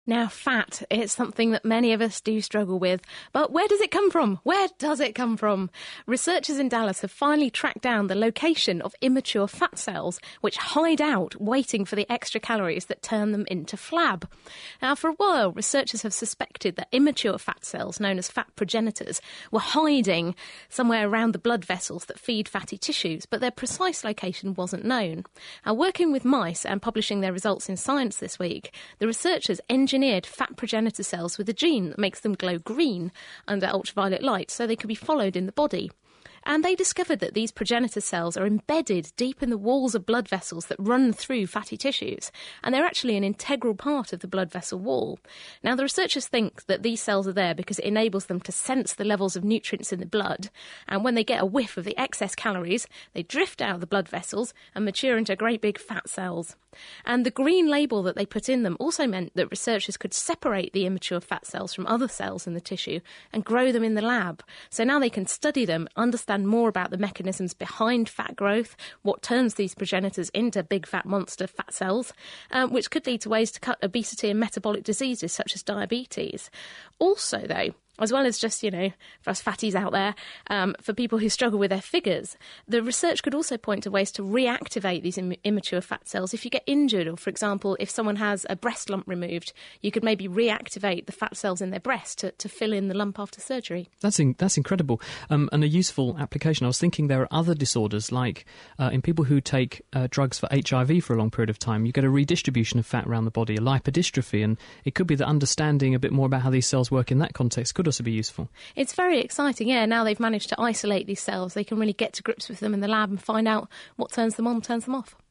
Now, fat, it's something that many of us do struggle with. But where does it come from? Where does it come from? Researchers in Dallas have finally tracked down the location of immature fat cells, which hide out, waiting for the extra calories that turn them into flab. Now, for a while, researchers have suspected that immature fat cells, known as fat progenitors, were hiding somewhere around the blood vessels that feed fatty tissues, but their precise location wasn't known. Now, working with mice and publishing their results in Science this week, the researchers engineered fat progenitor cells with a gene that makes them glow green under ultraviolet light so they could be followed in the body. And they discovered that these progenitor cells are embedded deep in the walls of blood vessels that run through fatty tissues, and they're actually an integral part of the blood vessel wall. Now, the researchers think that these cells are there because it enables them to sense the levels of nutrients in the blood, and when they get a whiff of the excess calories, they drift out of the blood vessels and mature into great big fat cells. And the green label that they put in them also meant that researchers could separate the immature fat cells from other cells in the tissue and grow them in the lab. So now they can study them, understand more about the mechanisms behind fat growth, what turns these progenitors into big fat monster fat cells, which could lead to ways to cut obesity and metabolic diseases such as diabetes. Also, though, as well as just, for us fatties out there, for people who struggle with their figures, the research could also point to ways to reactivate these immature fat cells. If you get injured, or for example, if someone has a breast lump removed, you could maybe reactivate the fat cells in their breast to fill in the lump after surgery. That's incredible, and a useful application. I was thinking there are other disorders, like in people who take drugs for HIV for a long period of time, you get a redistribution of fat around the body, a lipodystrophy, and it could be that understanding a bit more about how these cells work in that context could also be useful. It's very exciting, yeah. Now they've managed to isolate these cells, they can really get to grips with them in the lab and find out what turns them on, turns them off.